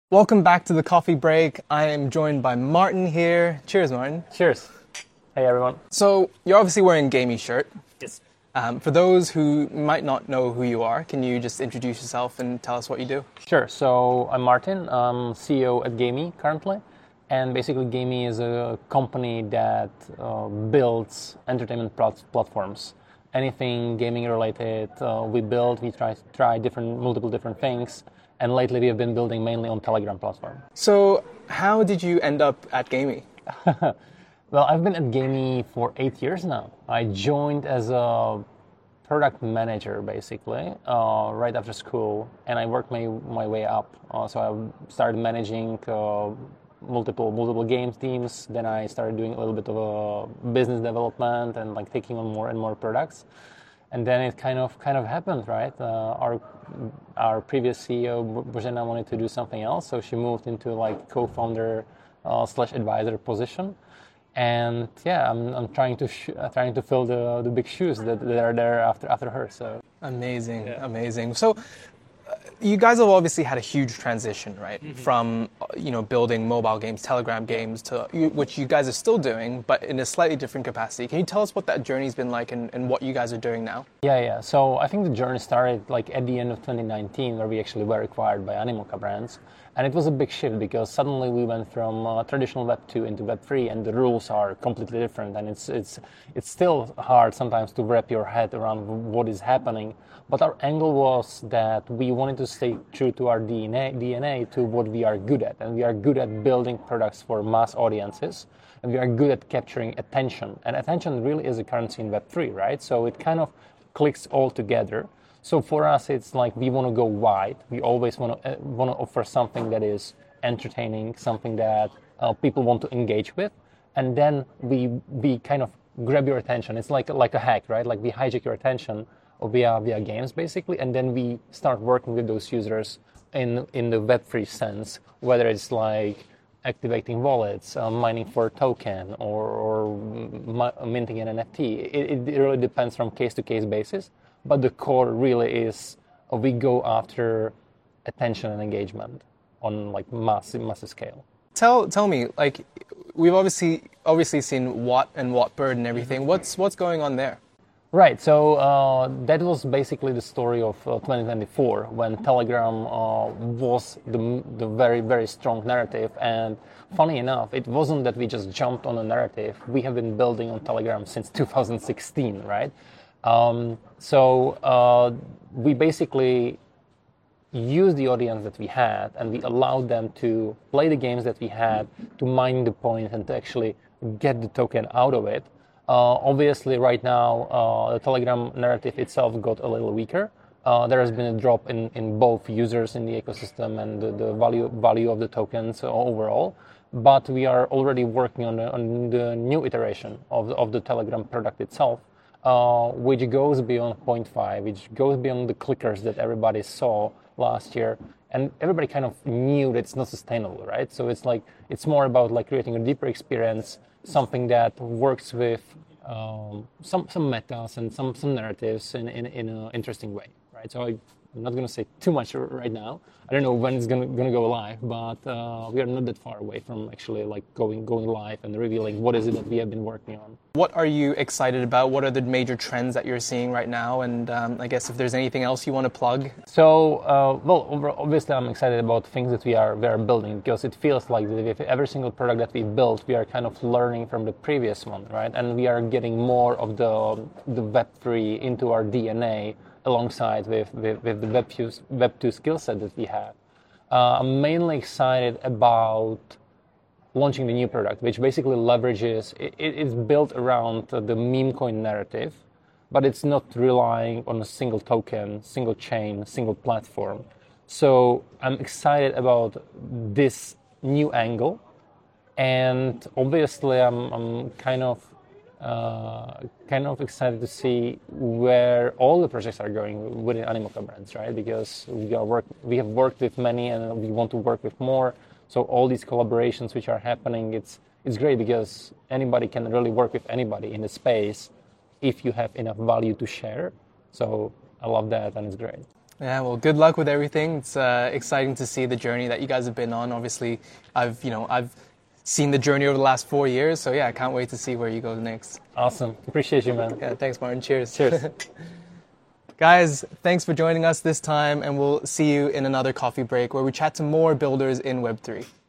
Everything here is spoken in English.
Welcome back to the coffee break. I am joined by Martin here. Cheers, Martin. Cheers. Hey, everyone. So, you're obviously wearing a gaming shirt. Yes. For those who might not know who you are, can you just introduce yourself and tell us what you do? Sure. So, I'm Martin. I'm CEO at Gamey currently. And basically, Gamey is a company that builds entertainment platforms. Anything gaming related, we build. We try multiple different things. And lately, we have been building mainly on Telegram platform. So, how did you end up at Gamey? Well, I've been at Gamey for 8 years now. I joined as a product manager, basically, right after school, and I worked my way up. So I started managing multiple games teams. Then I started doing a little bit of business development and like taking on more and more products. And then it kind of happened, right? Our previous CEO Božena wanted to do something else, so she moved into like co-founder / advisor position. And yeah, I'm trying to fill the big shoes that are there after her. So amazing, yeah. Amazing. So you guys have obviously had a huge transition, right? Mm-hmm. From building mobile games, Telegram games, to which you guys are still doing, but in a slightly different capacity. Can you tell us what that journey's been like and what you guys are doing now? Yeah. So I think the journey started like at the end of 2019, where we actually were acquired by Animoca Brands. And it was a big shift because suddenly we went from traditional Web 2 into Web 3, and the rules are completely different. And it's still hard sometimes to wrap your head around what is happening. But our angle was that we wanted to stay true to our DNA to what we are good at. And we are good at building products for mass audiences. And we are good at capturing attention. And attention really is a currency in Web 3, right? So it kind of clicks all together. So for us, it's like we want to go wide. We always want to offer something that is entertaining, something that people want to engage with. And then we kind of grab your attention. It's like a hack, right? Like we hijack your attention via games, basically, and then we start working with those users in the Web3 sense, whether it's like activating wallets, mining for a token, or minting an NFT. It really depends from case-to-case basis, but the core really is we go after attention and engagement on like massive scale. Tell me, like, we've obviously seen Watt and Wattbird and everything. What's going on there? Right, so that was basically the story of 2024 when Telegram was the very, very strong narrative. And funny enough, it wasn't that we just jumped on a narrative. We have been building on Telegram since 2016, right? So we basically used the audience that we had and we allowed them to play the games that we had, to mine the points and to actually get the token out of it. Obviously, right now, the Telegram narrative itself got a little weaker. There has been a drop in both users in the ecosystem and the value of the tokens overall. But we are already working on the new iteration of the Telegram product itself, which goes beyond 0.5, which goes beyond the clickers that everybody saw last year. And everybody kind of knew that it's not sustainable, right? So it's more about like creating a deeper experience, something that works with some metas and some narratives in an interesting way, right? So I'm not going to say too much right now. I don't know when it's going to go live, but we are not that far away from actually like going live and revealing what is it that we have been working on. What are you excited about? What are the major trends that you're seeing right now? And I guess if there's anything else you want to plug. So, well, obviously I'm excited about things that we are building, because it feels like that with every single product that we built, we are kind of learning from the previous one, right? And we are getting more of the Web3 into our DNA, alongside with the Web 2 skill set that we have. I'm mainly excited about launching the new product, which basically leverages, it's built around the meme coin narrative, but it's not relying on a single token, single chain, single platform. So I'm excited about this new angle, and obviously I'm kind of excited to see where all the projects are going within Animoca Brands, right? Because we have worked with many and we want to work with more. So all these collaborations which are happening, it's great because anybody can really work with anybody in the space if you have enough value to share. So I love that, and it's great. Yeah, well, good luck with everything. It's exciting to see the journey that you guys have been on. Obviously, I've seen the journey over the last 4 years, so yeah, I can't wait to see where you go next. Awesome. Appreciate you, man. Yeah, thanks, Martin. Cheers. Cheers. Guys, thanks for joining us this time, and we'll see you in another coffee break where we chat to more builders in Web3.